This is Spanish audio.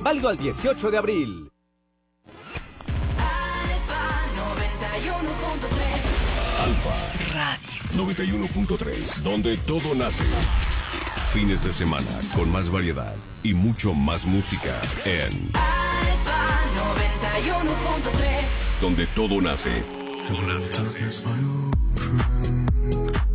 Válido al 18 de abril. Alfa Radio 91.3, donde todo nace. Fines de semana con más variedad y mucho más música en Alfa 91.3, donde todo nace.